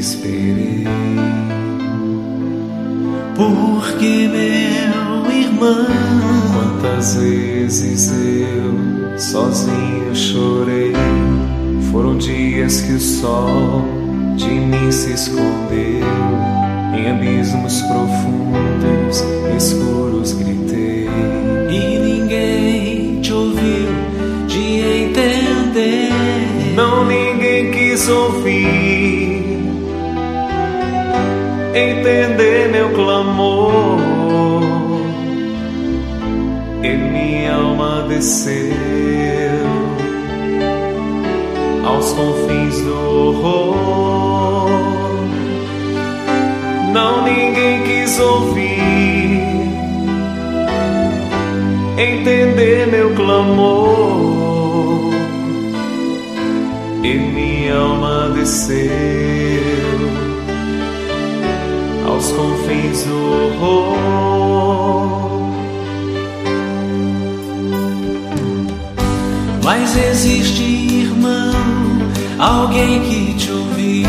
desesperei. Porque, meu irmão, quantas vezes eu sozinho chorei. Foram dias que o sol de mim se escondeu. Em abismos profundos, escuros gritei. E ninguém te ouviu de entender. Não, ninguém quis ouvir, entender meu clamor. E minha alma desceu aos confins do horror. Não, ninguém quis ouvir, entender meu clamor. E minha alma desceu aos confins do horror. Mas existe, irmão, alguém que te ouviu.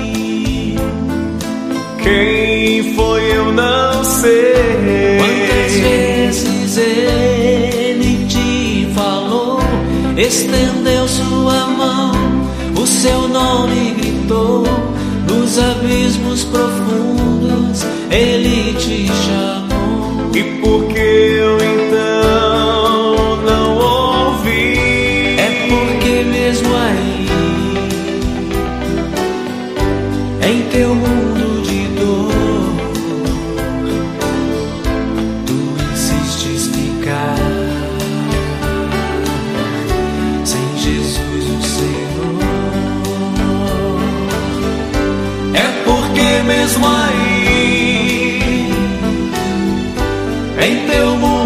Quem foi eu não sei. Quantas vezes ele te falou, estendeu sua mão, o seu nome gritou. Nos abismos profundos ele te chamou. E por que eu então não ouvi? É porque mesmo aí, em teu mundo de dor, tu insistes ficar sem Jesus o Senhor. É porque mesmo aí, em teu mundo